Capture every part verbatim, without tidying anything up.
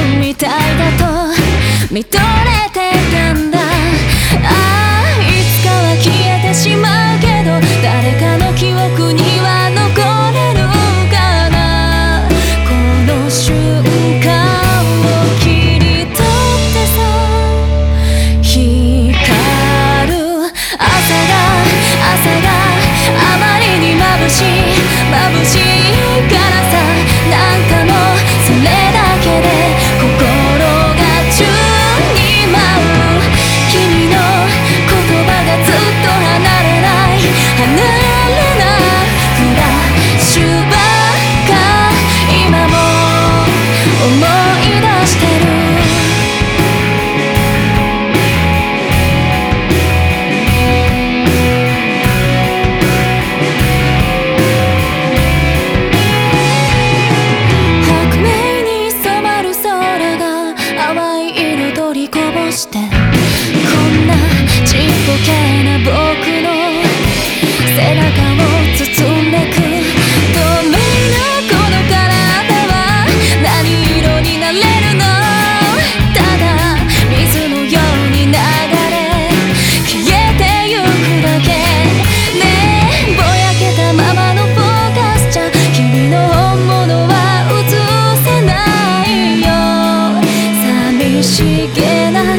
みたいだと認めてたんだ。ああいつかは消えてしまうけど誰かの記憶には残れるかな。この瞬間を切り取ってさ光る朝が朝があまりに眩しい眩しいからさ。なんかもうそれだけで心が宙に舞う。君の言葉がずっと離れない離れないフラッシュバック今も思い出してる。こんなちっぽけな僕の背中を包んでく透明なこの体は何色になれるの。ただ水のように流れ消えてゆくだけねえぼやけたままのフォーカスじゃ君の本物は映せないよ。寂しげな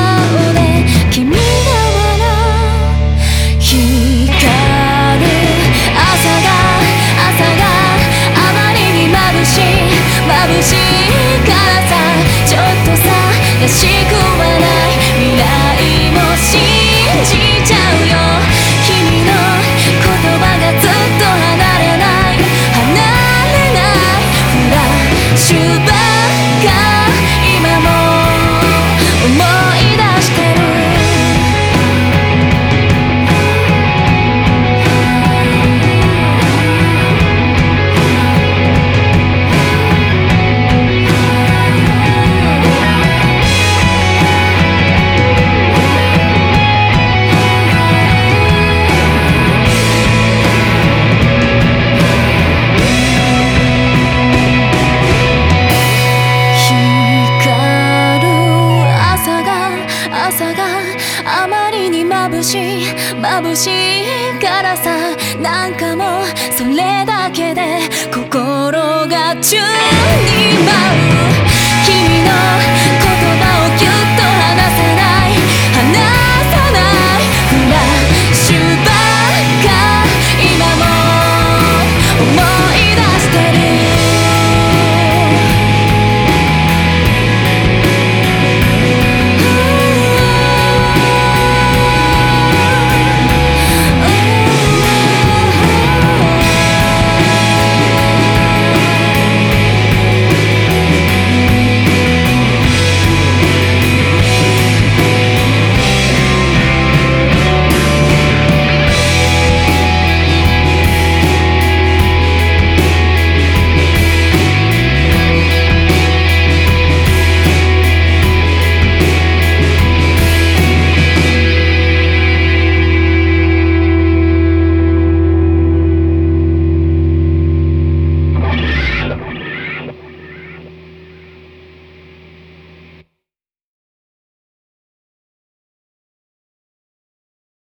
眩しいからさちょっとさらしくはない未来も信じちゃうよ。君の言葉がずっと離れない離れないフラッシュバック今も思い出してる。朝があまりに眩しい眩しいからさ。なんかもうそれだけで心が宙に舞う。